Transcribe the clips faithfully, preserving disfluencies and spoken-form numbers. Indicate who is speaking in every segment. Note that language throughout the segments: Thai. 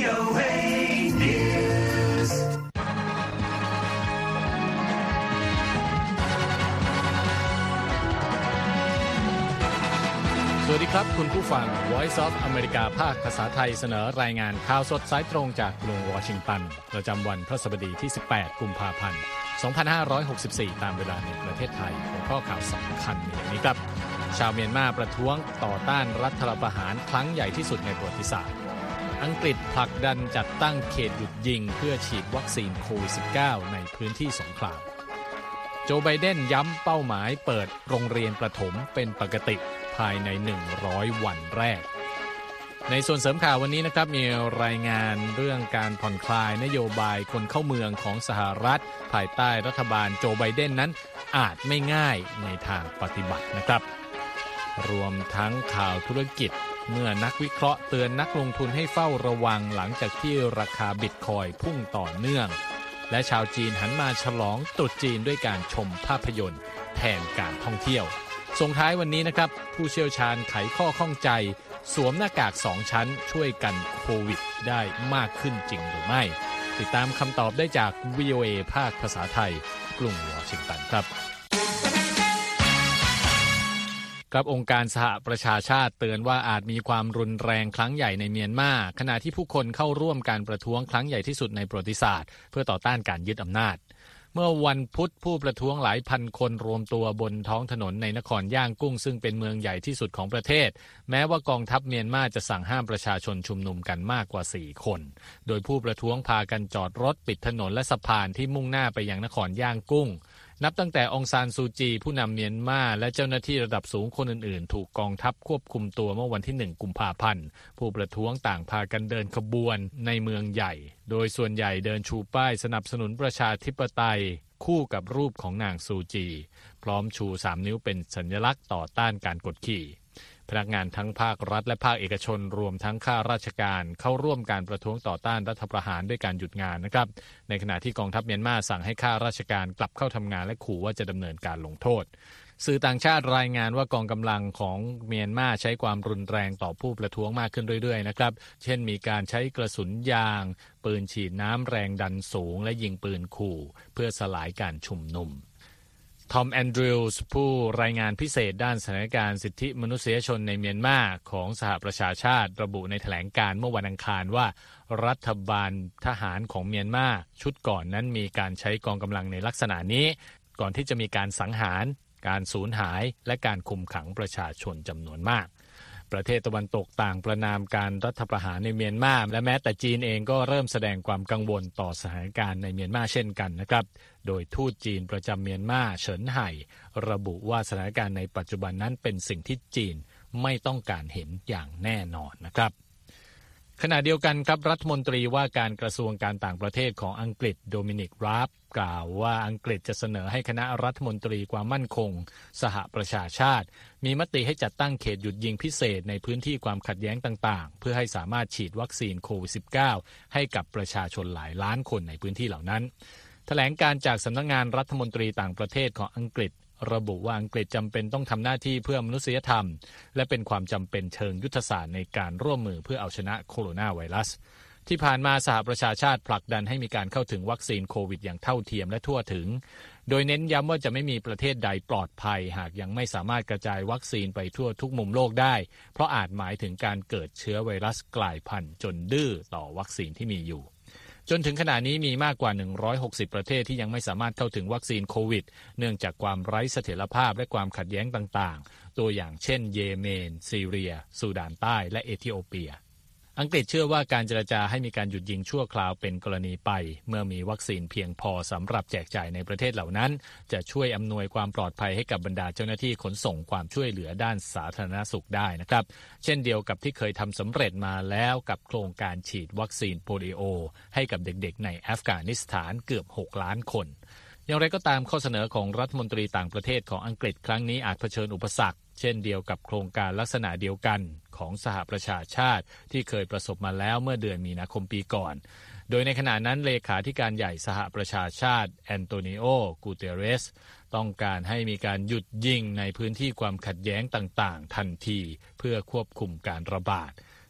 Speaker 1: โอ เอ News
Speaker 2: สวัสดีครับคุณผู้ฟัง Voice of America ภาคภาษาไทยเสนอรายงานข่าวสดสายตรงจากกรุงวอชิงตันประจำวันพฤหัสบดีที่สิบแปดกุมภาพันธ์สองพันห้าร้อยหกสิบสี่ตามเวลาในประเทศไทยหัวข้อข่าวสำคัญมีอย่างนี้ครับชาวเมียนมาประท้วงต่อต้านรัฐประหารครั้งใหญ่ที่สุดในประวัติศาสตร์อังกฤษผลักดันจัดตั้งเขตหยุดยิงเพื่อฉีดวัคซีนโควิด สิบเก้า ในพื้นที่สงครามโจไบเดนย้ำเป้าหมายเปิดโรงเรียนประถมเป็นปกติภายในหนึ่งร้อยวันแรกในส่วนเสริมข่าววันนี้นะครับมีรายงานเรื่องการผ่อนคลายนโยบายคนเข้าเมืองของสหรัฐภายใต้รัฐบาลโจไบเดนนั้นอาจไม่ง่ายในทางปฏิบัตินะครับรวมทั้งข่าวธุรกิจเมื่อนักวิเคราะห์เตือนนักลงทุนให้เฝ้าระวังหลังจากที่ราคาบิตคอยน์พุ่งต่อเนื่องและชาวจีนหันมาฉลองตรุษจีนด้วยการชมภาพยนตร์แทนการท่องเที่ยวส่งท้ายวันนี้นะครับผู้เชี่ยวชาญไขข้อข้องใจสวมหน้ากากสองชั้นช่วยกันโควิดได้มากขึ้นจริงหรือไม่ติดตามคำตอบได้จาก วี โอ เอ ภาคภาษาไทยกรุงวอชิงตันครับกับองค์การสหประชาชาติเตือนว่าอาจมีความรุนแรงครั้งใหญ่ในเมียนมาขณะที่ผู้คนเข้าร่วมการประท้วงครั้งใหญ่ที่สุดในประวัติศาสตร์เพื่อต่อต้านการยึดอำนาจเมื่อวันพุธผู้ประท้วงหลายพันคนรวมตัวบนท้องถนนในนครย่างกุ้งซึ่งเป็นเมืองใหญ่ที่สุดของประเทศแม้ว่ากองทัพเมียนมาจะสั่งห้ามประชาชนชุมนุมกันมากกว่าสี่คนโดยผู้ประท้วงพากันจอดรถปิดถนนและสะพานที่มุ่งหน้าไปยังนครย่างกุ้งนับตั้งแต่องซานซูจีผู้นำเมียนมาและเจ้าหน้าที่ระดับสูงคนอื่นๆถูกกองทัพควบคุมตัวเมื่อวันที่หนึ่งกุมภาพันธ์ผู้ประท้วงต่างพากันเดินขบวนในเมืองใหญ่โดยส่วนใหญ่เดินชูป้ายสนับสนุนประชาธิปไตยคู่กับรูปของนางซูจีพร้อมชูสามนิ้วเป็นสัญลักษณ์ต่อต้านการกดขี่พนักงานทั้งภาครัฐและภาคเอกชนรวมทั้งข้าราชการเข้าร่วมการประท้วงต่อต้านรัฐประหารด้วยการหยุดงานนะครับในขณะที่กองทัพเมียนมาสั่งให้ข้าราชการกลับเข้าทำงานและขู่ว่าจะดำเนินการลงโทษสื่อต่างชาติรายงานว่ากองกำลังของเมียนมาใช้ความรุนแรงต่อผู้ประท้วงมากขึ้นเรื่อยๆนะครับเช่นมีการใช้กระสุนยางปืนฉีดน้ำแรงดันสูงและยิงปืนขู่เพื่อสลายการชุมนุมทอมแอนดรูว์ส์ผู้รายงานพิเศษด้านสถานการณ์สิทธิมนุษยชนในเมียนมาของสหประชาชาติระบุในแถลงการณ์เมื่อวันอังคารว่ารัฐบาลทหารของเมียนมาชุดก่อนนั้นมีการใช้กองกำลังในลักษณะนี้ก่อนที่จะมีการสังหารการสูญหายและการคุมขังประชาชนจำนวนมากประเทศตะวันตกต่างประณามการรัฐประหารในเมียนมาและแม้แต่จีนเองก็เริ่มแสดงความกังวลต่อสถานการณ์ในเมียนมาเช่นกันนะครับโดยทูตจีนประจำเมียนมาเฉินไห่ระบุว่าสถานการณ์ในปัจจุบันนั้นเป็นสิ่งที่จีนไม่ต้องการเห็นอย่างแน่นอนนะครับขณะเดียวกันครับรัฐมนตรีว่าการกระทรวงการต่างประเทศของอังกฤษโดมินิก ราฟกล่าวว่าอังกฤษจะเสนอให้คณะรัฐมนตรีความมั่นคงสหประชาชาติมีมติให้จัดตั้งเขตหยุดยิงพิเศษในพื้นที่ความขัดแย้งต่างๆเพื่อให้สามารถฉีดวัคซีนโควิด สิบเก้า ให้กับประชาชนหลายล้านคนในพื้นที่เหล่านั้นแถลงการจากสำนักงานรัฐมนตรีต่างประเทศของอังกฤษระบุว่าอังกฤษจำเป็นต้องทำหน้าที่เพื่อมนุษยธรรมและเป็นความจำเป็นเชิงยุทธศาสตร์ในการร่วมมือเพื่อเอาชนะโคโรนาไวรัสที่ผ่านมาสหประชาชาติผลักดันให้มีการเข้าถึงวัคซีนโควิดอย่างเท่าเทียมและทั่วถึงโดยเน้นย้ำว่าจะไม่มีประเทศใดปลอดภัยหากยังไม่สามารถกระจายวัคซีนไปทั่วทุกมุมโลกได้เพราะอาจหมายถึงการเกิดเชื้อไวรัสกลายพันธุ์จนดื้อต่อวัคซีนที่มีอยู่จนถึงขณะนี้มีมากกว่าหนึ่งร้อยหกสิบประเทศที่ยังไม่สามารถเข้าถึงวัคซีนโควิดเนื่องจากความไร้เสถียรภาพและความขัดแย้งต่างๆตัวอย่างเช่นเยเมนซีเรียซูดานใต้และเอธิโอเปียอังกฤษเชื่อว่าการเจรจาให้มีการหยุดยิงชั่วคราวเป็นกรณีไปเมื่อมีวัคซีนเพียงพอสำหรับแจกจ่ายในประเทศเหล่านั้นจะช่วยอำนวยความปลอดภัยให้กับบรรดาเจ้าหน้าที่ขนส่งความช่วยเหลือด้านสาธารณสุขได้นะครับเช่นเดียวกับที่เคยทำสำเร็จมาแล้วกับโครงการฉีดวัคซีนโปลิโอให้กับเด็กๆในอัฟกานิสถานเกือบหกล้านคนอย่างไรก็ตามข้อเสนอของรัฐมนตรีต่างประเทศของอังกฤษครั้งนี้อาจเผชิญอุปสรรคเช่นเดียวกับโครงการลักษณะเดียวกันของสหประชาชาติที่เคยประสบมาแล้วเมื่อเดือนมีนาคมปีก่อนโดยในขณะนั้นเลขาธิการใหญ่สหประชาชาติแอนโตนิโอ กูเตเรสต้องการให้มีการหยุดยิงในพื้นที่ความขัดแย้งต่างๆทันทีเพื่อควบคุมการระบาด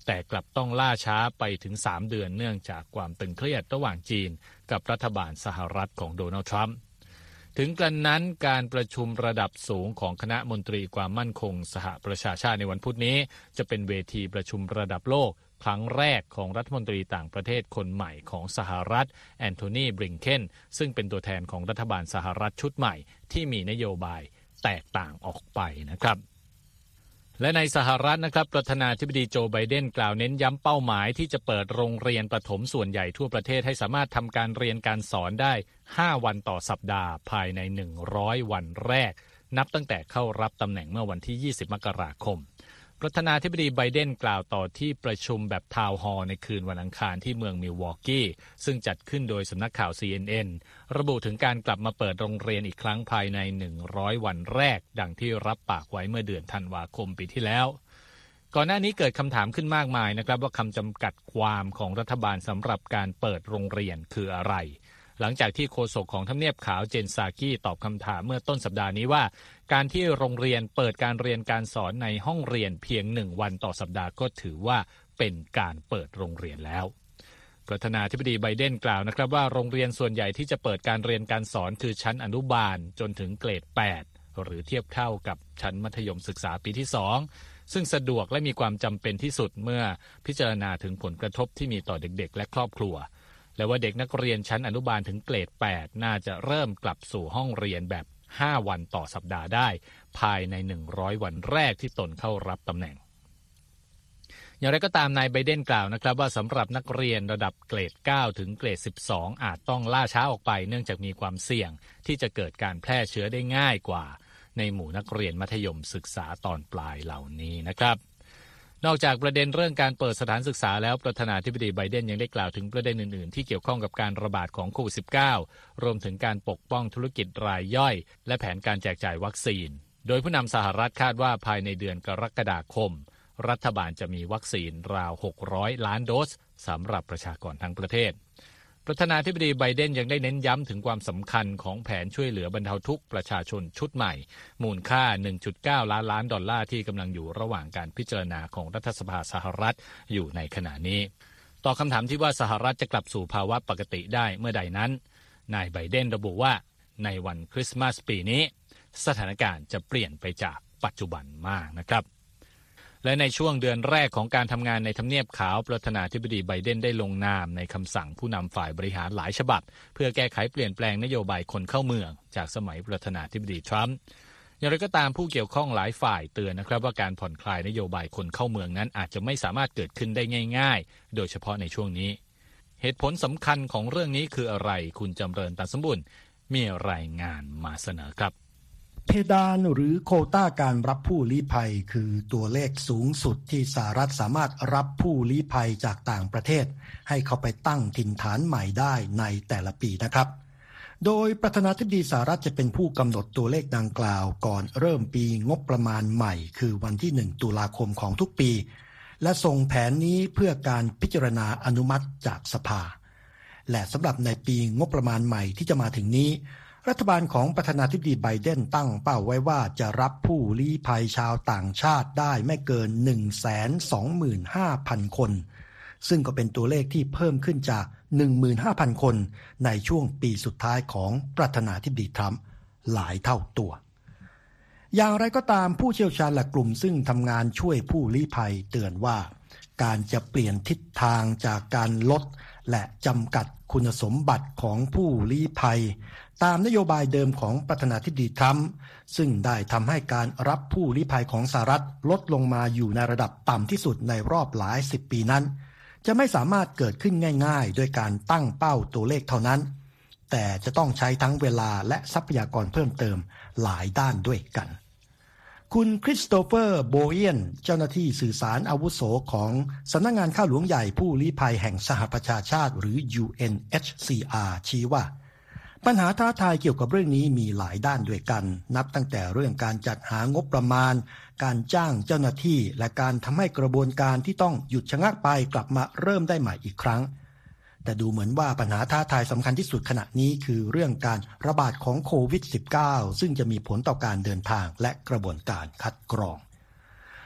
Speaker 2: แต่กลับต้องล่าช้าไปถึงสามเดือนเนื่องจากความตึงเครียดระหว่างจีนกับรัฐบาลสหรัฐของโดนัลด์ทรัมป์ถึงกระนั้นการประชุมระดับสูงของคณะมนตรีความมั่นคงสหประชาชาติในวันพุธนี้จะเป็นเวทีประชุมระดับโลกครั้งแรกของรัฐมนตรีต่างประเทศคนใหม่ของสหรัฐแอนโทนี บลิงเคนซึ่งเป็นตัวแทนของรัฐบาลสหรัฐชุดใหม่ที่มีนโยบายแตกต่างออกไปนะครับและในสหรัฐนะครับประธานาธิบดีโจไบเดนกล่าวเน้นย้ำเป้าหมายที่จะเปิดโรงเรียนประถมส่วนใหญ่ทั่วประเทศให้สามารถทำการเรียนการสอนได้ห้าวันต่อสัปดาห์ภายในหนึ่งร้อยวันแรกนับตั้งแต่เข้ารับตำแหน่งเมื่อวันที่ยี่สิบมกราคมประธานาธิบดีไบเดนกล่าวต่อที่ประชุมแบบทาวน์ฮอลล์ในคืนวันอังคารที่เมืองมิลวอกกี้ซึ่งจัดขึ้นโดยสำนักข่าว ซี เอ็น เอ็น ระบุถึงการกลับมาเปิดโรงเรียนอีกครั้งภายในหนึ่งร้อยวันแรกดังที่รับปากไว้เมื่อเดือนธันวาคมปีที่แล้วก่อนหน้านี้เกิดคำถามขึ้นมากมายนะครับว่าคำจำกัดความของรัฐบาลสำหรับการเปิดโรงเรียนคืออะไรหลังจากที่โฆษกของทำเนียบขาวเจนซากี้ตอบคำถามเมื่อต้นสัปดาห์นี้ว่าการที่โรงเรียนเปิดการเรียนการสอนในห้องเรียนเพียงหนึ่งวันต่อสัปดาห์ก็ถือว่าเป็นการเปิดโรงเรียนแล้วประธานาธิบดีไบเดนกล่าวนะครับว่าโรงเรียนส่วนใหญ่ที่จะเปิดการเรียนการสอนคือชั้นอนุบาลจนถึงเกรดแปดหรือเทียบเท่ากับชั้นมัธยมศึกษาปีที่สองซึ่งสะดวกและมีความจำเป็นที่สุดเมื่อพิจารณาถึงผลกระทบที่มีต่อเด็กๆและครอบครัวและว่าเด็กนักเรียนชั้นอนุบาลถึงเกรดแปดน่าจะเริ่มกลับสู่ห้องเรียนแบบห้าวันต่อสัปดาห์ได้ภายในหนึ่งร้อยวันแรกที่ตนเข้ารับตำแหน่งอย่างไรก็ตามนายไบเดนกล่าวนะครับว่าสำหรับนักเรียนระดับเกรดเก้าถึงเกรดสิบสองอาจต้องล่าช้าออกไปเนื่องจากมีความเสี่ยงที่จะเกิดการแพร่เชื้อได้ง่ายกว่าในหมู่นักเรียนมัธยมศึกษาตอนปลายเหล่านี้นะครับนอกจากประเด็นเรื่องการเปิดสถานศึกษาแล้วประธานาธิบดีไบเดนยังได้กล่าวถึงประเด็นอื่นๆที่เกี่ยวข้องกับการระบาดของโควิด สิบเก้า รวมถึงการปกป้องธุรกิจรายย่อยและแผนการแจกจ่ายวัคซีนโดยผู้นำสหรัฐคาดว่าภายในเดือนกรกฎาคมรัฐบาลจะมีวัคซีนราวหกร้อยล้านโดสสำหรับประชากรทั้งประเทศประธานาธิบดีไบเดนยังได้เน้นย้ำถึงความสำคัญของแผนช่วยเหลือบรรเทาทุกข์ประชาชนชุดใหม่มูลค่า หนึ่งจุดเก้า ล้านล้านดอลลาร์ที่กำลังอยู่ระหว่างการพิจารณาของรัฐสภาสหรัฐอยู่ในขณะนี้ต่อคำถามที่ว่าสหรัฐจะกลับสู่ภาวะปกติได้เมื่อใดนั้นนายไบเดนระบุว่าในวันคริสต์มาสปีนี้สถานการณ์จะเปลี่ยนไปจากปัจจุบันมากนะครับและในช่วงเดือนแรกของการทำงานในทำเนียบขาวประธานาธิบดีไบเดนได้ลงนามในคำสั่งผู้นำฝ่ายบริหารหลายฉบับเพื่อแก้ไขเปลี่ยนแปลงนโยบายคนเข้าเมืองจากสมัยประธานาธิบดีทรัมป์อย่างไรก็ตามผู้เกี่ยวข้องหลายฝ่ายเตือนนะครับว่าการผ่อนคลายนโยบายคนเข้าเมืองนั้นอาจจะไม่สามารถเกิดขึ้นได้ง่ายๆโดยเฉพาะในช่วงนี้เหตุผลสำคัญของเรื่องนี้คืออะไรคุณจำเริญตันสมบุญมีรายงานมาเสนอครับ
Speaker 3: เพดานหรือโควต้าการรับผู้ลี้ภัยคือตัวเลขสูงสุดที่สหรัฐสามารถรับผู้ลี้ภัยจากต่างประเทศให้เข้าไปตั้งถิ่นฐานใหม่ได้ในแต่ละปีนะครับโดยประธานาธิบดีสหรัฐจะเป็นผู้กำหนดตัวเลขดังกล่าวก่อนเริ่มปีงบประมาณใหม่คือวันที่หนึ่งตุลาคมของทุกปีและส่งแผนนี้เพื่อการพิจารณาอนุมัติจากสภาและสำหรับในปีงบประมาณใหม่ที่จะมาถึงนี้รัฐบาลของประธานาธิบดีไบเดนตั้งเป้าไว้ว่าจะรับผู้ลี้ภัยชาวต่างชาติได้ไม่เกิน หนึ่งแสนสองหมื่นห้าพัน คนซึ่งก็เป็นตัวเลขที่เพิ่มขึ้นจาก หนึ่งหมื่นห้าพัน คนในช่วงปีสุดท้ายของประธานาธิบดีทรัมป์หลายเท่าตัวอย่างไรก็ตามผู้เชี่ยวชาญและกลุ่มซึ่งทำงานช่วยผู้ลี้ภัยเตือนว่าการจะเปลี่ยนทิศทางจากการลดและจำกัดคุณสมบัติของผู้ลี้ภัยตามนโยบายเดิมของประธานาธิบดีทรัมป์ซึ่งได้ทำให้การรับผู้ลี้ภัยของสหรัฐลดลงมาอยู่ในระดับต่ำที่สุดในรอบหลายสิบปีนั้นจะไม่สามารถเกิดขึ้นง่ายๆด้วยการตั้งเป้าตัวเลขเท่านั้นแต่จะต้องใช้ทั้งเวลาและทรัพยากรเพิ่มเติมหลายด้านด้วยกันคุณคริสโตเฟอร์โบเอียนเจ้าหน้าที่สื่อสารอาวุโสของสำนักงานข้าหลวงใหญ่ผู้ลี้ภัยแห่งสหประชาชาติหรือ ยู เอ็น เอช ซี อาร์ ชี้ว่าปัญหาท้าทายเกี่ยวกับเรื่องนี้มีหลายด้านด้วยกันนับตั้งแต่เรื่องการจัดหางบประมาณการจ้างเจ้าหน้าที่และการทำให้กระบวนการที่ต้องหยุดชะงักไปกลับมาเริ่มได้ใหม่อีกครั้งแต่ดูเหมือนว่าปัญหาท้าทายสำคัญที่สุดขณะนี้คือเรื่องการระบาดของโควิด สิบเก้า ซึ่งจะมีผลต่อการเดินทางและกระบวนการคัดกรอง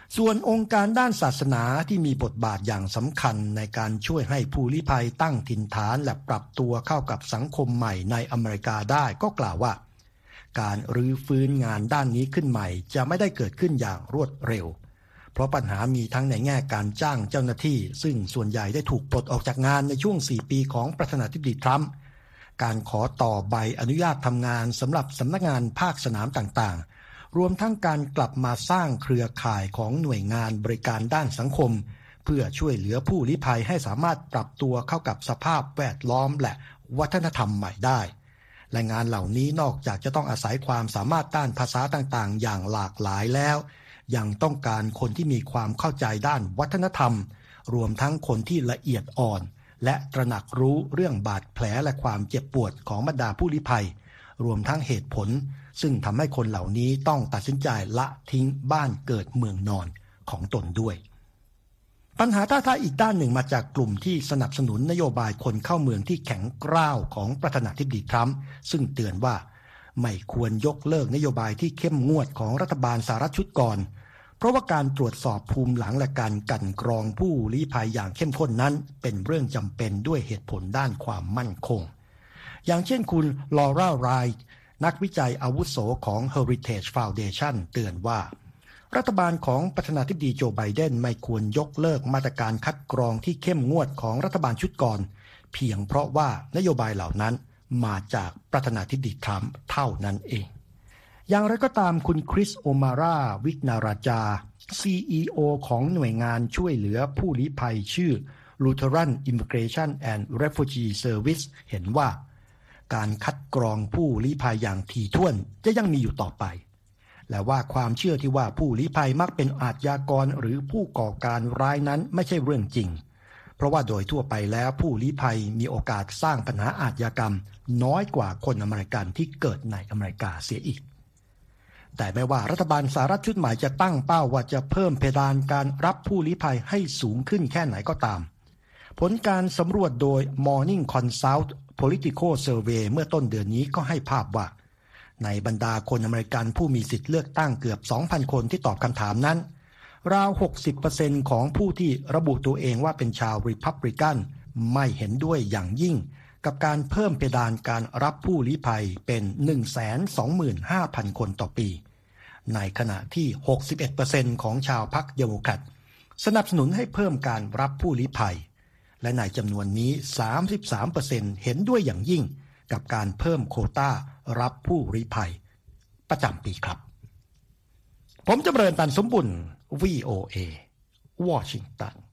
Speaker 3: ส่วนองค์การด้านศาสนาที่มีบทบาทอย่างสำคัญในการช่วยให้ผู้ลี้ภัยตั้งถิ่นฐานและปรับตัวเข้ากับสังคมใหม่ในอเมริกาได้ก็กล่าวว่าการรื้อฟื้นงานด้านนี้ขึ้นใหม่จะไม่ได้เกิดขึ้นอย่างรวดเร็วเพราะปัญหามีทั้งในแง่การจ้างเจ้าหน้าที่ซึ่งส่วนใหญ่ได้ถูกปลดออกจากงานในช่วงสี่ปีของประธานาธิบดีทรัมป์การขอต่อใบอนุญาตทำงานสำหรับสำนักงานภาคสนามต่างๆรวมทั้งการกลับมาสร้างเครือข่ายของหน่วยงานบริการด้านสังคมเพื่อช่วยเหลือผู้ลี้ภัยให้สามารถปรับตัวเข้ากับสภาพแวดล้อมและวัฒนธรรมใหม่ได้และงานเหล่านี้นอกจากจะต้องอาศัยความสามารถด้านภาษาต่างๆอย่างหลากหลายแล้วยังต้องการคนที่มีความเข้าใจด้านวัฒนธรรมรวมทั้งคนที่ละเอียดอ่อนและตระหนักรู้เรื่องบาดแผลและความเจ็บปวดของบรรดาผู้ลี้ภัยรวมทั้งเหตุผลซึ่งทำให้คนเหล่านี้ต้องตัดสินใจละทิ้งบ้านเกิดเมืองนอนของตนด้วยปัญหาท้าทายอีกด้านหนึ่งมาจากกลุ่มที่สนับสนุนนโยบายคนเข้าเมืองที่แข็งกร้าวของประธานาธิบดีทรัมป์ซึ่งเตือนว่าไม่ควรยกเลิกนโยบายที่เข้มงวดของรัฐบาลสหรัฐชุดก่อนเพราะว่าการตรวจสอบภูมิหลังและการกลั่นกรองผู้ลี้ภัยอย่างเข้มข้นนั้นเป็นเรื่องจำเป็นด้วยเหตุผลด้านความมั่นคงอย่างเช่นคุณลอร่าไรท์นักวิจัยอาวุโสของ Heritage Foundation เตือนว่ารัฐบาลของประธานาธิบดีโจไบเดนไม่ควรยกเลิกมาตรการคัดกรองที่เข้มงวดของรัฐบาลชุดก่อนเพียงเพราะว่านโยบายเหล่านั้นมาจากประธานาธิบดีทรัมป์เท่านั้นเองอย่างไรก็ตามคุณคริสโอมาราวิกนาราจา ซี อี โอ ของหน่วยงานช่วยเหลือผู้ลี้ภัยชื่อ Lutheran Immigration and Refugee Service เห็นว่าการคัดกรองผู้ลี้ภัยอย่างถี่ถ้วนจะยังมีอยู่ต่อไปและว่าความเชื่อที่ว่าผู้ลี้ภัยมักเป็นอาชญากรหรือผู้ก่อการร้ายนั้นไม่ใช่เรื่องจริงเพราะว่าโดยทั่วไปแล้วผู้ลี้ภัยมีโอกาสสร้างปัญหาอาชญากรรมน้อยกว่าคนอเมริกันที่เกิดในอเมริกาเสียอีกแต่ไม่ว่ารัฐบาลสหรัฐชุดใหม่จะตั้งเป้าว่าจะเพิ่มเพดานการรับผู้ลี้ภัยให้สูงขึ้นแค่ไหนก็ตามผลการสำรวจโดย Morning Consult Political Survey เมื่อต้นเดือนนี้ก็ให้ภาพว่าในบรรดาคนอเมริกันผู้มีสิทธิ์เลือกตั้งเกือบ สองพัน คนที่ตอบคำถามนั้นราว หกสิบเปอร์เซ็นต์ ของผู้ที่ระบุตัวเองว่าเป็นชาวริพับลิกันไม่เห็นด้วยอย่างยิ่งกับการเพิ่มเพดานการรับผู้ลี้ภัยเป็น หนึ่งแสนสองหมื่นห้าพัน คนต่อปีในขณะที่ หกสิบเอ็ดเปอร์เซ็นต์ ของชาวพรรคเดโมแครตสนับสนุนให้เพิ่มการรับผู้ลี้ภัยและในจำนวนนี้ สามสิบสามเปอร์เซ็นต์ เห็นด้วยอย่างยิ่งกับการเพิ่มโควต้ารับผู้ลี้ภัยประจำปีครับผมจำเริญตันสมบุญ วี โอ เอ วอชิงตัน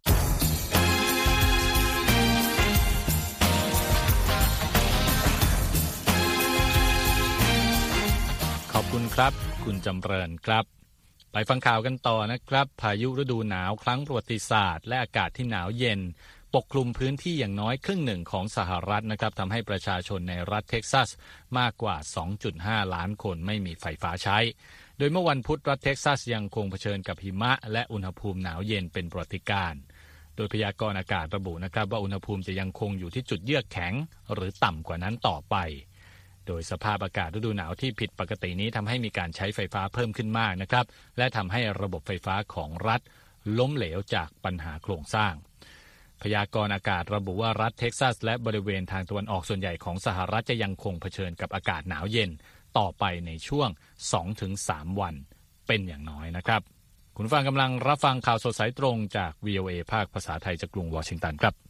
Speaker 2: ขอบคุณครับคุณจำเริญครับไปฟังข่าวกันต่อนะครับพายุฤดูหนาวครั้งประวัติศาสตร์และอากาศที่หนาวเย็นปกคลุมพื้นที่อย่างน้อยครึ่งหนึ่งของสหรัฐนะครับทำให้ประชาชนในรัฐเท็กซัสมากกว่า สองจุดห้า ล้านคนไม่มีไฟฟ้าใช้โดยเมื่อวันพุธรัฐเท็กซัสยังคงเผชิญกับหิมะและอุณหภูมิหนาวเย็นเป็นประวัติการณ์โดยพยากรณ์อากาศระบุนะครับว่าอุณหภูมิจะยังคงอยู่ที่จุดเยือกแข็งหรือต่ำกว่านั้นต่อไปโดยสภาพอากาศฤดูหนาวที่ผิดปกตินี้ทำให้มีการใช้ไฟฟ้าเพิ่มขึ้นมากนะครับและทำให้ระบบไฟฟ้าของรัฐล้มเหลวจากปัญหาโครงสร้างพยากรณ์อากาศระบุว่ารัฐเท็กซัสและบริเวณทางตะวันออกส่วนใหญ่ของสหรัฐจะยังคงเผชิญกับอากาศหนาวเย็นต่อไปในช่วง สองถึงสาม วันเป็นอย่างน้อยนะครับคุณฟังกำลังรับฟังข่าวสดสายตรงจาก วี โอ เอ ภาคภาษาไทยจากกรุงวอชิงตันครับ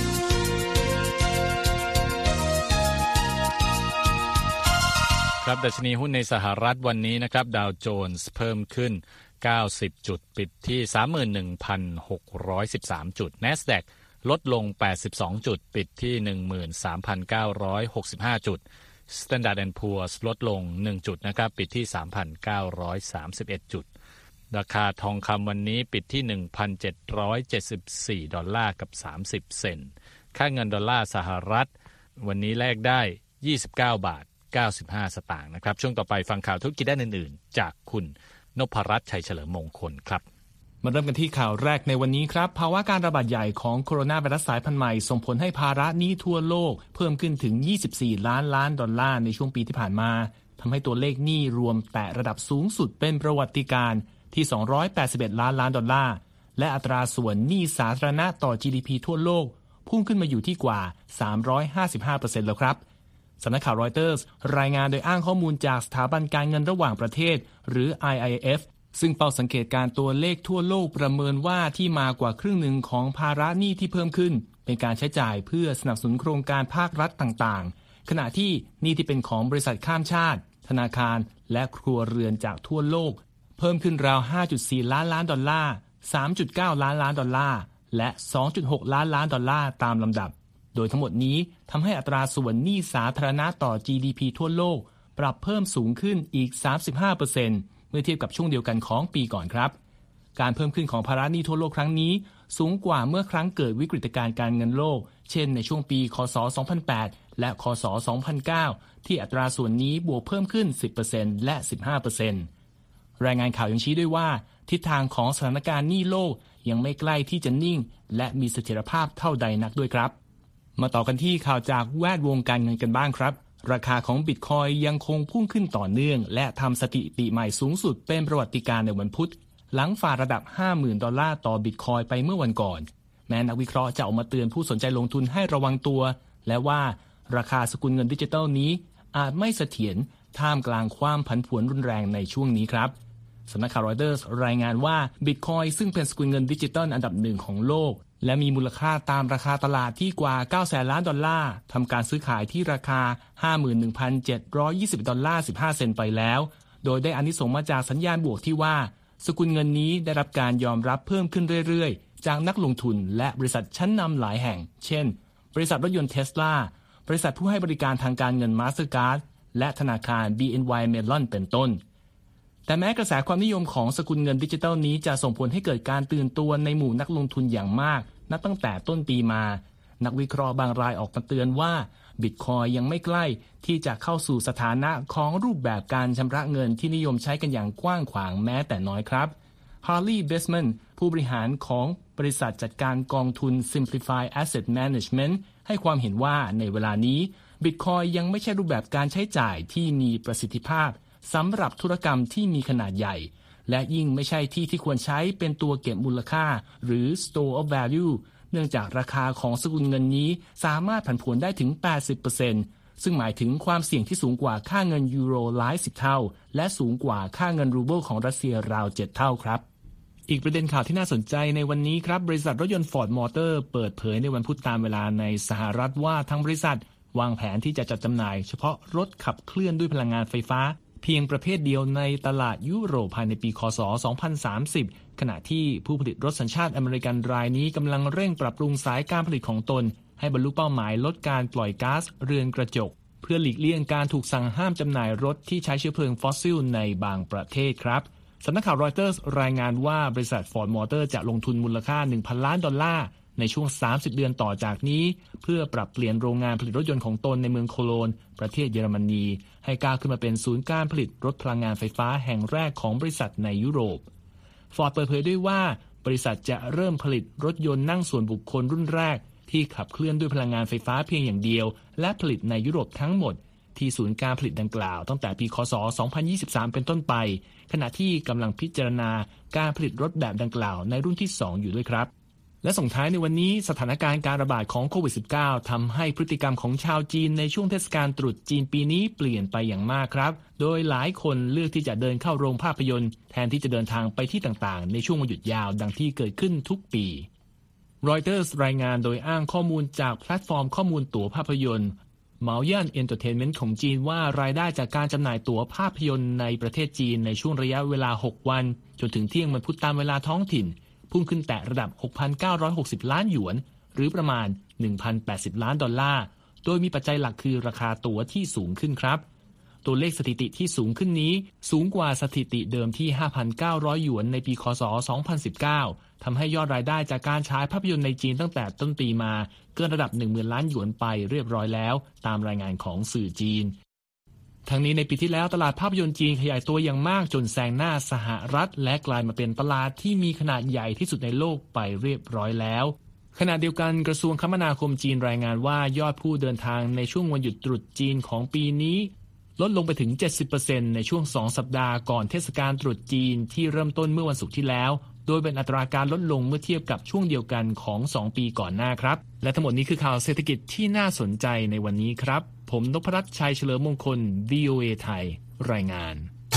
Speaker 2: ครับดัชนีหุ้นในสหรัฐวันนี้นะครับดาวโจนส์เพิ่มขึ้นเก้าสิบจุดปิดที่ สามหมื่นหนึ่งพันหกร้อยสิบสาม จุด NASDAQ ลดลงแปดสิบสองจุดปิดที่ หนึ่งหมื่นสามพันเก้าร้อยหกสิบห้า จุด Standard แอนด์ Poor's ลดลงหนึ่งจุดนะครับปิดที่ สามพันเก้าร้อยสามสิบเอ็ด จุดราคาทองคำวันนี้ปิดที่ หนึ่งพันเจ็ดร้อยเจ็ดสิบสี่ ดอลลาร์กับสามสิบเซนต์ค่าเงินดอลลาร์สหรัฐวันนี้แลกได้ยี่สิบเก้าบาทเก้าสิบห้าสตางค์นะครับช่วงต่อไปฟังข่าวธุรกิจด้านอื่นๆจากคุณนพรัตน์ชัยเฉลิมมงคลครับมาเริ่มกันที่ข่าวแรกในวันนี้ครับภาวะการระบาดใหญ่ของโคโรนาไวรัสสายพันธุ์ใหม่ส่งผลให้ภาระหนี้ทั่วโลกเพิ่มขึ้นถึงยี่สิบสี่ล้านล้านดอลลาร์ในช่วงปีที่ผ่านมาทำให้ตัวเลขหนี้รวมแตะระดับสูงสุดเป็นประวัติการณ์
Speaker 4: ที่สองร้อยแปดสิบเอ็ดล้านล้านดอลลาร์และอัตราส่วนหนี้สาธารณะต่อ จี ดี พี ทั่วโลกพุ่งขึ้นมาอยู่ที่กว่า สามร้อยห้าสิบห้าเปอร์เซ็นต์ แล้วครับสำนักข่าวรอยเตอร์สรายงานโดยอ้างข้อมูลจากสถาบันการเงินระหว่างประเทศหรือ ไอ ไอ เอฟ ซึ่งเฝ้าสังเกตการตัวเลขทั่วโลกประเมินว่าที่มากว่าครึ่งหนึ่งของภาระหนี้ที่เพิ่มขึ้นเป็นการใช้จ่ายเพื่อสนับสนุนโครงการภาครัฐต่างๆขณะที่หนี้ที่เป็นของบริษัทข้ามชาติธนาคารและครัวเรือนจากทั่วโลกเพิ่มขึ้นราว ห้าจุดสี่ ล้านล้านดอลลาร์ สามจุดเก้า ล้านล้านดอลลาร์และ สองจุดหก ล้านล้านดอลลาร์ตามลำดับโดยทั้งหมดนี้ทำให้อัตราส่วนหนี้สาธารณะต่อ จี ดี พี ทั่วโลกปรับเพิ่มสูงขึ้นอีก สามสิบห้าเปอร์เซ็นต์ เมื่อเทียบกับช่วงเดียวกันของปีก่อนครับการเพิ่มขึ้นของภาระหนี้ทั่วโลกครั้งนี้สูงกว่าเมื่อครั้งเกิดวิกฤตการณ์การเงินโลกเช่นในช่วงปีคศสองพันแปดและคศสองพันเก้าที่อัตราส่วนนี้บวกเพิ่มขึ้น สิบเปอร์เซ็นต์ และ สิบห้าเปอร์เซ็นต์ รายงานข่าวยังชี้ด้วยว่าทิศทางของสถานการณ์หนี้โลกยังไม่ใกล้ที่จะนิ่งและมีเสถียรภาพเท่าใดนักด้วยครับมาต่อกันที่ข่าวจากแวดวงการเงินกันบ้างครับราคาของบิตคอยน์ยังคงพุ่งขึ้นต่อเนื่องและทำสถิติใหม่สูงสุดเป็นประวัติการณ์ในวันพุธหลังฝ่าระดับ ห้าหมื่น ดอลลาร์ต่อบิตคอยน์ไปเมื่อวันก่อนแม้นักวิเคราะห์จะออกมาเตือนผู้สนใจลงทุนให้ระวังตัวและว่าราคาสกุลเงินดิจิทัลนี้อาจไม่เสถียรท่ามกลางความผันผวนรุนแรงในช่วงนี้ครับสำนักข่าวรอยเตอร์สรายงานว่าบิตคอยน์ซึ่งเป็นสกุลเงินดิจิทัลอันดับหนึ่งของโลกและมีมูลค่าตามราคาตลาดที่กว่าเก้าแสนล้านดอลลาร์ทำการซื้อขายที่ราคา ห้าหมื่นหนึ่งพันเจ็ดร้อยยี่สิบ ดอลลาร์สิบห้าเซนต์ไปแล้วโดยได้อานิสงส์มาจากสัญญาณบวกที่ว่าสกุลเงินนี้ได้รับการยอมรับเพิ่มขึ้นเรื่อยๆจากนักลงทุนและบริษัทชั้นนำหลายแห่งเช่นบริษัทรถยนต์ Tesla บริษัทผู้ให้บริการทางการเงิน Mastercard และธนาคาร บี เอ็น วาย Mellon เป็นต้นแต่แม้กระแสความนิยมของสกุลเงินดิจิทัลนี้จะส่งผลให้เกิดการตื่นตัวในหมู่นักลงทุนอย่างมากนับตั้งแต่ต้นปีมานักวิเคราะห์บางรายออกมาเตือนว่าบิตคอยน์ยังไม่ใกล้ที่จะเข้าสู่สถานะของรูปแบบการชำระเงินที่นิยมใช้กันอย่างกว้างขวางแม้แต่น้อยครับ Harley Bassman ผู้บริหารของบริษัทจัดการกองทุน Simplify Asset Management ให้ความเห็นว่าในเวลานี้บิตคอยน์ยังไม่ใช่รูปแบบการใช้จ่ายที่มีประสิทธิภาพสำหรับธุรกรรมที่มีขนาดใหญ่และยิ่งไม่ใช่ที่ที่ควรใช้เป็นตัวเก็บมูลค่าหรือ Store of Value เนื่องจากราคาของสกุลเงินนี้สามารถผันผวนได้ถึง แปดสิบเปอร์เซ็นต์ ซึ่งหมายถึงความเสี่ยงที่สูงกว่าค่าเงินยูโรหลายสิบเท่าและสูงกว่าค่าเงินรูเบิลของรัสเซียราวเจ็ดเท่าครับอีกประเด็นข่าวที่น่าสนใจในวันนี้ครับบริษัทรถยนต์ Ford Motor เปิดเผยในวันพุธตามเวลาในสหรัฐว่าทางบริษัทวางแผนที่จะจัดจำหน่ายเฉพาะรถขับเคลื่อนด้วยพลังงานไฟฟ้าเพียงประเภทเดียวในตลาดยุโรปภายในปีคศสองพันสามสิบขณะที่ผู้ผลิตรถสัญชาติอเมริกันรายนี้กำลังเร่งปรับปรุงสายการผลิตของตนให้บรรลุเป้าหมายลดการปล่อยก๊าซเรือนกระจกเพื่อหลีกเลี่ยงการถูกสั่งห้ามจำหน่ายรถที่ใช้เชื้อเพลิงฟอสซิลในบางประเทศครับสำนักข่าวรอยเตอร์สรายงานว่าบริษัท Ford Motor จะลงทุนมูลค่า หนึ่งพัน ล้านดอลลาร์ในช่วงสามสิบเดือนต่อจากนี้เพื่อปรับเปลี่ยนโรงงานผลิตรถยนต์ของตนในเมืองโคโลนประเทศเยอรมนีให้ก้าวขึ้นมาเป็นศูนย์การผลิตรถพลังงานไฟฟ้าแห่งแรกของบริษัทในยุโรป Ford เปิดเผยด้วยว่าบริษัทจะเริ่มผลิตรถยนต์นั่งส่วนบุคคลรุ่นแรกที่ขับเคลื่อนด้วยพลังงานไฟฟ้าเพียงอย่างเดียวและผลิตในยุโรปทั้งหมดที่ศูนย์การผลิตดังกล่าวตั้งแต่ปีคศสองพันยี่สิบสามเป็นต้นไปขณะที่กำลังพิจารณาการผลิตรถแบบดังกล่าวในรุ่นที่สองอยู่ด้วยครับและส่งท้ายในวันนี้สถานการณ์การระบาดของโควิด สิบเก้า ทำให้พฤติกรรมของชาวจีนในช่วงเทศกาลตรุษจีนปีนี้เปลี่ยนไปอย่างมากครับโดยหลายคนเลือกที่จะเดินเข้าโรงภาพยนตร์แทนที่จะเดินทางไปที่ต่างๆในช่วงวันหยุดยาวดังที่เกิดขึ้นทุกปีรอยเตอร์สรายงานโดยอ้างข้อมูลจากแพลตฟอร์มข้อมูลตั๋วภาพยนตร์เหมาย่านเอนเตอร์เทนเมนต์ของจีนว่ารายได้จากการจำหน่ายตั๋วภาพยนตร์ในประเทศจีนในช่วงระยะเวลาหกวันจนถึงเที่ยงวันพุธตามเวลาท้องถิ่นพุ่งขึ้นแตะระดับ หกพันเก้าร้อยหกสิบ ล้านหยวนหรือประมาณ หนึ่งพันแปดสิบ ล้านดอลลาร์โดยมีปัจจัยหลักคือราคาตั๋วที่สูงขึ้นครับตัวเลขสถิติที่สูงขึ้นนี้สูงกว่าสถิติเดิมที่ ห้าพันเก้าร้อย หยวนในปีคศสองพันสิบเก้าทำให้ยอดรายได้จากการฉายภาพยนตร์ในจีนตั้งแต่ต้นปีมาเกินระดับ หนึ่งหมื่น ล้านหยวนไปเรียบร้อยแล้วตามรายงานของสื่อจีนทั้งนี้ในปีที่แล้วตลาดภาพยนตร์จีนขยายตัวอย่างมากจนแซงหน้าสหรัฐและกลายมาเป็นตลาดที่มีขนาดใหญ่ที่สุดในโลกไปเรียบร้อยแล้วขณะเดียวกันกระทรวงคมนาคมจีนรายงานว่ายอดผู้เดินทางในช่วงวันหยุดตรุษจีนของปีนี้ลดลงไปถึง เจ็ดสิบเปอร์เซ็นต์ ในช่วงสองสัปดาห์ก่อนเทศกาลตรุษจีนที่เริ่มต้นเมื่อวันศุกร์ที่แล้วโดยเป็นอัตราการลดลงเมื่อเทียบกับช่วงเดียวกันของสองปีก่อนหน้าครับและทั้งหมดนี้คือข่าวเศรษฐกิจที่น่าสนใจในวันนี้ครับผมนพรัตน์ชัยเฉลิมมงคล วี โอ เอ ไทยรายงาน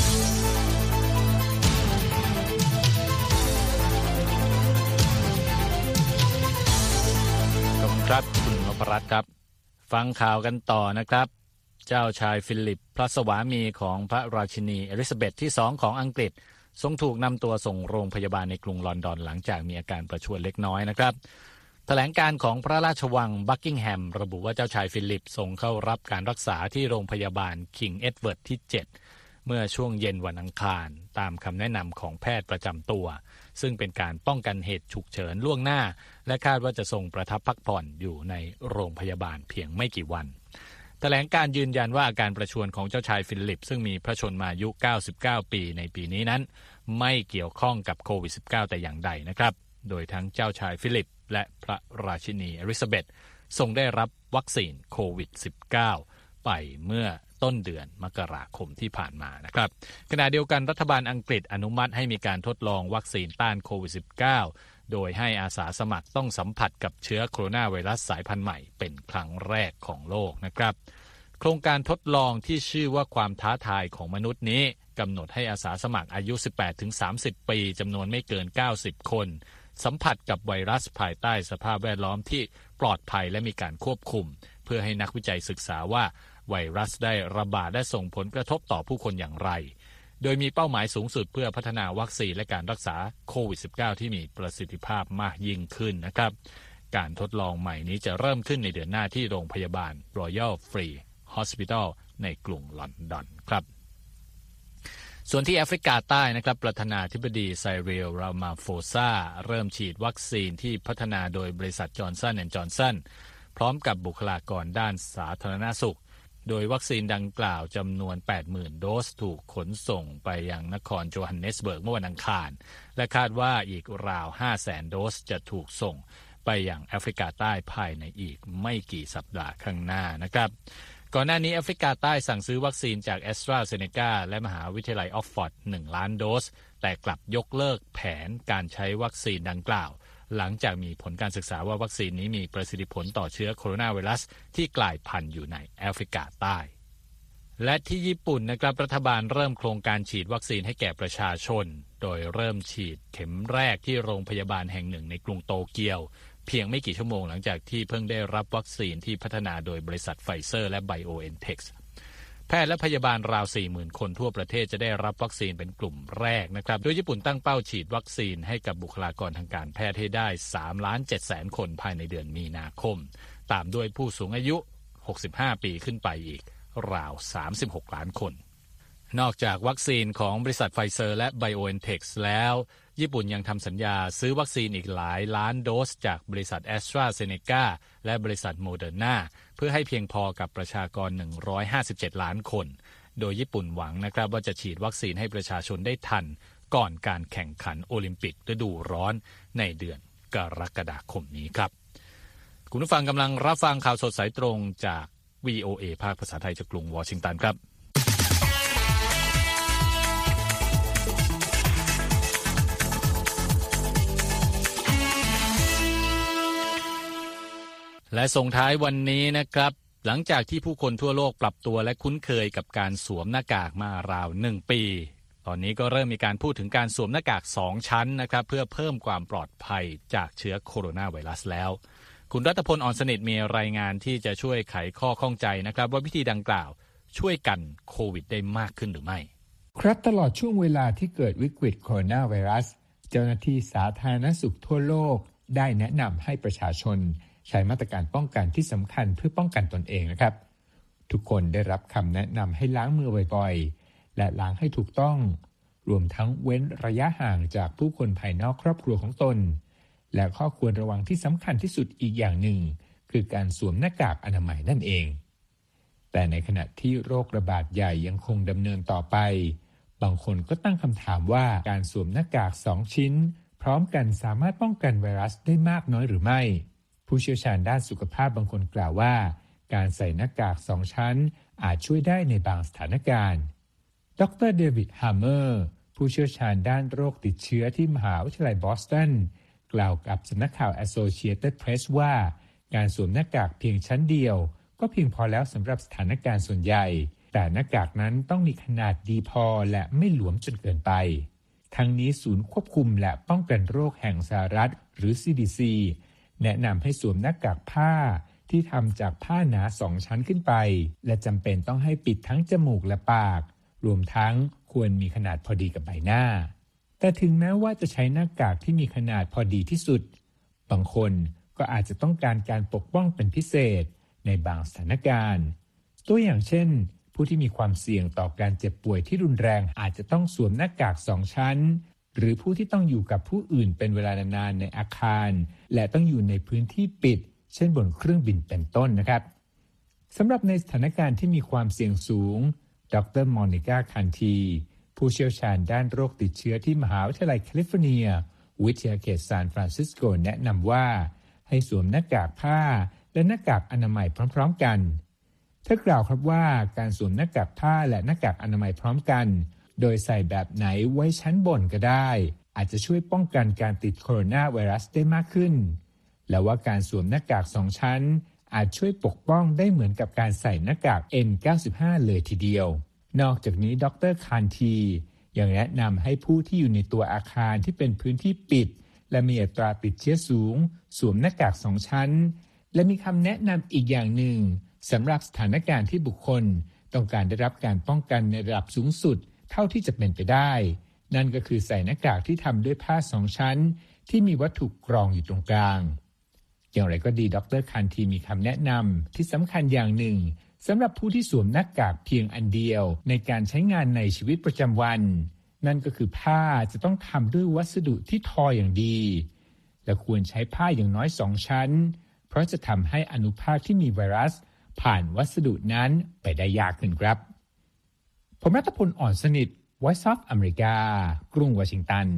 Speaker 2: ขอบคุณครับคุณนพรัตน์ครับฟังข่าวกันต่อนะครับเจ้าชายฟิลิปพระสวามีของพระราชินีเอลิซาเบธที่สองของอังกฤษทรงถูกนำตัวส่งโรงพยาบาลในกรุงลอนดอนหลังจากมีอาการประชวรเล็กน้อยนะครับแถลงการของพระราชวังบักกิงแฮมระบุว่าเจ้าชายฟิลิปทรงเข้ารับการรักษาที่โรงพยาบาลคิงเอ็ดเวิร์ดที่เจ็ดเมื่อช่วงเย็นวันอังคารตามคำแนะนำของแพทย์ประจำตัวซึ่งเป็นการป้องกันเหตุฉุกเฉินล่วงหน้าและคาดว่าจะทรงประทับพักผ่อนอยู่ในโรงพยาบาลเพียงไม่กี่วันแถลงการยืนยันว่าอาการประชวรของเจ้าชายฟิลิปซึ่งมีพระชนมายุเก้าสิบเก้าปีในปีนี้นั้นไม่เกี่ยวข้องกับโควิด สิบเก้า แต่อย่างใดนะครับโดยทั้งเจ้าชายฟิลิปและพระราชินีเอลิซาเบธทรงได้รับวัคซีนโควิด สิบเก้า ไปเมื่อต้นเดือนมกราคมที่ผ่านมานะครับขณะเดียวกันรัฐบาลอังกฤษอนุมัติให้มีการทดลองวัคซีนต้านโควิด สิบเก้า โดยให้อาสาสมัครต้องสัมผัสกับเชื้อโคโรนาไวรัสสายพันธุ์ใหม่เป็นครั้งแรกของโลกนะครับโครงการทดลองที่ชื่อว่าความท้าทายของมนุษย์นี้กำหนดให้อาสาสมัครอายุ สิบแปดถึงสามสิบ ปีจำนวนไม่เกิน เก้าสิบ คนสัมผัสกับไวรัสภายใต้สภาพแวดล้อมที่ปลอดภัยและมีการควบคุมเพื่อให้นักวิจัยศึกษาว่าไวรัสได้ระบาดและส่งผลกระทบต่อผู้คนอย่างไรโดยมีเป้าหมายสูงสุดเพื่อพัฒนาวัคซีนและการรักษาโควิด สิบเก้า ที่มีประสิทธิภาพมากยิ่งขึ้นนะครับการทดลองใหม่นี้จะเริ่มขึ้นในเดือนหน้าที่โรงพยาบาล Royal Free Hospital ในกรุงลอนดอนครับส่วนที่แอฟริกาใต้นะครับประธานาธิบดีไซริล รามาโฟซาเริ่มฉีดวัคซีนที่พัฒนาโดยบริษัทจอห์นสันแอนด์จอห์นสันพร้อมกับบุคลากรด้านสาธารณสุขโดยวัคซีนดังกล่าวจำนวน แปดหมื่น โดสถูกขนส่งไปยังนครโจฮันเนสเบิร์กเมื่อวันอังคารและคาดว่าอีกราว ห้าแสน โดสจะถูกส่งไปยังแอฟริกาใต้ภายในอีกไม่กี่สัปดาห์ข้างหน้านะครับก่อนหน้านี้แอฟริกาใต้สั่งซื้อวัคซีนจากแอสตราเซเนกาและมหาวิทยาลัยออกฟฟอร์ดหนึ่งล้านโดสแต่กลับยกเลิกแผนการใช้วัคซีนดังกล่าวหลังจากมีผลการศึกษาว่าวัคซีนนี้มีประสิทธิผลต่อเชื้อโคโรนาไวรัสที่กลายพันธุ์อยู่ในแอฟริกาใต้และที่ญี่ปุ่นนะครับรัฐบาลเริ่มโครงการฉีดวัคซีนให้แก่ประชาชนโดยเริ่มฉีดเข็มแรกที่โรงพยาบาลแห่งหนึ่งในกรุงโตเกียวเพียงไม่กี่ชั่วโมงหลังจากที่เพิ่งได้รับวัคซีนที่พัฒนาโดยบริษัทไฟเซอร์และ BioNTech แพทย์และพยาบาลราว สี่หมื่น คนทั่วประเทศจะได้รับวัคซีนเป็นกลุ่มแรกนะครับโดยญี่ปุ่นตั้งเป้าฉีดวัคซีนให้กับบุคลากรทางการแพทย์ให้ได้ สามล้านเจ็ดแสน คนภายในเดือนมีนาคมตามด้วยผู้สูงอายุ หกสิบห้า ปีขึ้นไปอีกราว สามสิบหก ล้านคนนอกจากวัคซีนของบริษัทไฟเซอร์และ BioNTech แล้วญี่ปุ่นยังทำสัญญาซื้อวัคซีนอีกหลายล้านโดสจากบริษัท AstraZeneca และบริษัท Moderna เพื่อให้เพียงพอกับประชากรหนึ่งร้อยห้าสิบเจ็ดล้านคนโดยญี่ปุ่นหวังนะครับว่าจะฉีดวัคซีนให้ประชาชนได้ทันก่อนการแข่งขันโอลิมปิกฤดูร้อนในเดือนกรกฎาคมนี้ครับคุณผู้ฟังกำลังรับฟังข่าวสดสายตรงจาก วี โอ เอ ภาคภาษาไทยจากกรุงวอชิงตันครับและส่งท้ายวันนี้นะครับหลังจากที่ผู้คนทั่วโลกปรับตัวและคุ้นเคยกับการสวมหน้ากากมาราวหนึ่งปีตอนนี้ก็เริ่มมีการพูดถึงการสวมหน้ากากสองชั้นนะครับเพื่อเพิ่มความปลอดภัยจากเชื้อโคโรนาไวรัสแล้วคุณรัตพล อ่อนสนิทมีรายงานที่จะช่วยไขข้อข้องใจนะครับว่าวิธีดังกล่าวช่วยกันโควิดได้มากขึ้นหรือไม่
Speaker 5: ครับตลอดช่วงเวลาที่เกิดวิกฤตโคโรนาไวรัสเจ้าหน้าที่สาธารณสุขทั่วโลกได้แนะนำให้ประชาชนใช้มาตรการป้องกันที่สำคัญเพื่อป้องกันตนเองนะครับทุกคนได้รับคำแนะนำให้ล้างมือบ่อยๆและล้างให้ถูกต้องรวมทั้งเว้นระยะห่างจากผู้คนภายนอกครอบครัวของตนและข้อควรระวังที่สำคัญที่สุดอีกอย่างหนึ่งคือการสวมหน้ากากอนามัยนั่นเองแต่ในขณะที่โรคระบาดใหญ่ยังคงดำเนินต่อไปบางคนก็ตั้งคำถามว่าการสวมหน้ากากสองชิ้นพร้อมกันสามารถป้องกันไวรัสได้มากน้อยหรือไม่ผู้เชี่ยวชาญด้านสุขภาพบางคนกล่าวว่าการใส่หน้ากากสองชั้นอาจช่วยได้ในบางสถานการณ์ดรเดวิดฮัมเมอร์ผู้เชี่ยวชาญด้านโรคติดเชื้อที่มหาวิทยาลัยบอสตันกล่าวกับสำนักข่าว Associated Press ว่าการสวมหน้ากากเพียงชั้นเดียวก็เพียงพอแล้วสำหรับสถานการณ์ส่วนใหญ่แต่หน้ากากนั้นต้องมีขนาดดีพอและไม่หลวมจนเกินไปทั้งนี้ศูนย์ควบคุมและป้องกันโรคแห่งสหรัฐหรือ ซี ดี ซี แนะนำให้สวมหน้ากากผ้าที่ทำจากผ้าหนาสองชั้นขึ้นไปและจำเป็นต้องให้ปิดทั้งจมูกและปากรวมทั้งควรมีขนาดพอดีกับใบหน้าแต่ถึงแม้ว่าจะใช้หน้ากากที่มีขนาดพอดีที่สุดบางคนก็อาจจะต้องการการปกป้องเป็นพิเศษในบางสถานการณ์ตัวอย่างเช่นผู้ที่มีความเสี่ยงต่อการเจ็บป่วยที่รุนแรงอาจจะต้องสวมหน้ากากสองชั้นหรือผู้ที่ต้องอยู่กับผู้อื่นเป็นเวลานานๆในอาคารและต้องอยู่ในพื้นที่ปิดเช่นบนเครื่องบินเป็นต้นนะครับสำหรับในสถานการณ์ที่มีความเสี่ยงสูงดรมอนิกาคันทีผู้เชี่ยวชาญด้านโรคติดเชื้อที่มหาวิทยาลัยแคลิฟอร์เนียวิทยาเขตซานฟรานซิสโกแนะนำว่าให้สวมหน้ากากผ้าและหน้ากากอนามัยพร้อมๆกันเธอกล่าวครับว่าการสวมหน้ากากผ้าและหน้ากากอนามัยพร้อมกันโดยใส่แบบไหนไว้ชั้นบนก็ได้อาจจะช่วยป้องกันการติดโคโรนาไวรัสได้มากขึ้นและว่าการสวมหน้ากากสองชั้นอาจช่วยปกป้องได้เหมือนกับการใส่หน้ากาก เอ็น เก้าสิบห้า เลยทีเดียวนอกจากนี้ดรคานทียังแนะนำให้ผู้ที่อยู่ในตัวอาคารที่เป็นพื้นที่ปิดและมีอัตราติดเชื้อสูงสวมหน้ากากสองชั้นและมีคำแนะนำอีกอย่างหนึ่งสำหรับสถานการณ์ที่บุคคลต้องการได้รับการป้องกันในระดับสูงสุดเท่าที่จะเป็นไปได้นั่นก็คือใส่หน้ากากที่ทำด้วยผ้าสองชั้นที่มีวัตถุกรองอยู่ตรงกลางอย่างไรก็ดีดรคันทีมีคำแนะนำที่สำคัญอย่างหนึ่งสำหรับผู้ที่สวมหน้ากากเพียงอันเดียวในการใช้งานในชีวิตประจำวันนั่นก็คือผ้าจะต้องทำด้วยวัสดุที่ทออย่างดีและควรใช้ผ้าอย่างน้อยสองชั้นเพราะจะทำให้อนุภาคที่มีไวรัสผ่านวัสดุนั้นไปได้ยากขึ้นครับผมรัตพลอ่อนสนิท Voice of America กรุงวอชิงตัน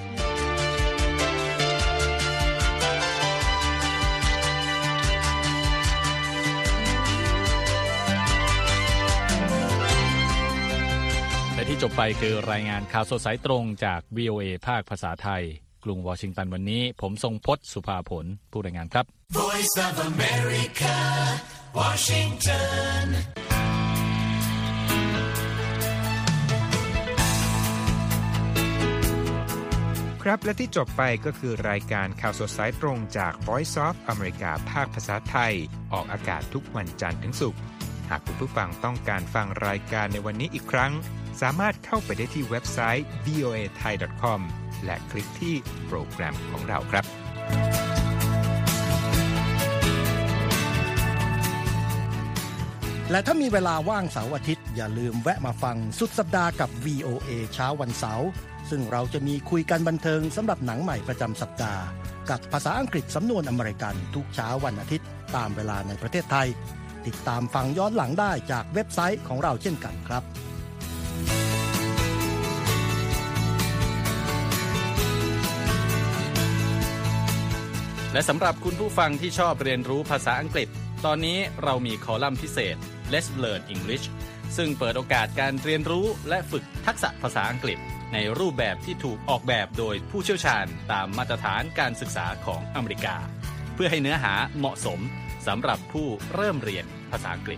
Speaker 2: และที่จบไปคือรายงานข่าวสดสายตรงจาก วี โอ เอ ภาคภาษาไทยกรุงวอชิงตันวันนี้ผมทรงพจน์สุภาผลผู้รายงานครับ
Speaker 1: Voice of America Washington
Speaker 6: ครับและที่จบไปก็คือรายการข่าวสดสายตรงจาก Voice of America ภาคภาษาไทยออกอากาศทุกวันจันทร์ถึงศุกร์หากคุณผู้ฟังต้องการฟังรายการในวันนี้อีกครั้งสามารถเข้าไปได้ที่เว็บไซต์ วี โอ เอ ไทย ดอท คอม และคลิกที่โปรแกรมของเราครับ
Speaker 3: และถ้ามีเวลาว่างเสาร์อาทิตย์อย่าลืมแวะมาฟังสุดสัปดาห์กับ วี โอ เอ เช้าวันเสาร์ซึ่งเราจะมีคุยกันบันเทิงสำหรับหนังใหม่ประจำสัปดาห์กับภาษาอังกฤษสำนวนอเมริกันทุกเช้าวันอาทิตย์ตามเวลาในประเทศไทยติดตามฟังย้อนหลังได้จากเว็บไซต์ของเราเช่นกันครับ
Speaker 2: และสำหรับคุณผู้ฟังที่ชอบเรียนรู้ภาษาอังกฤษตอนนี้เรามีคอลัมน์พิเศษ Let's Learn English ซึ่งเปิดโอกาสการเรียนรู้และฝึกทักษะภาษาอังกฤษในรูปแบบที่ถูกออกแบบโดยผู้เชี่ยวชาญตามมาตรฐานการศึกษาของอเมริกาเพื่อให้เนื้อหาเหมาะสมสำหรับผู้เริ่มเรียนภาษาอังกฤษ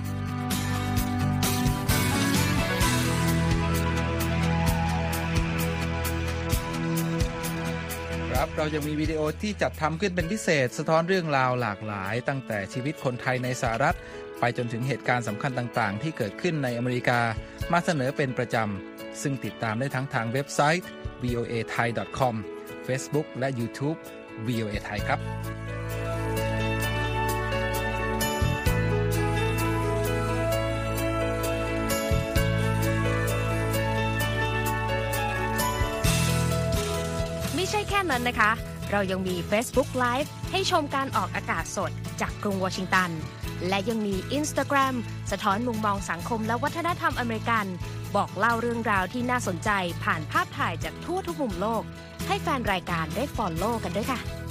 Speaker 7: ครับเรายังมีวิดีโอที่จัดทำขึ้นเป็นพิเศษสะท้อนเรื่องราวหลากหลายตั้งแต่ชีวิตคนไทยในสหรัฐไปจนถึงเหตุการณ์สำคัญต่างๆที่เกิดขึ้นในอเมริกามาเสนอเป็นประจำซึ่งติดตามได้ทั้งทางเว็บไซต์ วี โอ เอ ไทย ดอท คอม Facebook และ YouTube วี โอ เอ ไทยครับ
Speaker 8: ไม่ใช่แค่นั้นนะคะเรายังมี Facebook Live ให้ชมการออกอากาศสดจากกรุงวอชิงตันและยังมี Instagram สะท้อนมุมมองสังคมและวัฒนธรรมอเมริกันบอกเล่าเรื่องราวที่น่าสนใจผ่านภาพถ่ายจากทั่วทุกมุมโลกให้แฟนรายการได้ follow กันด้วยค่ะ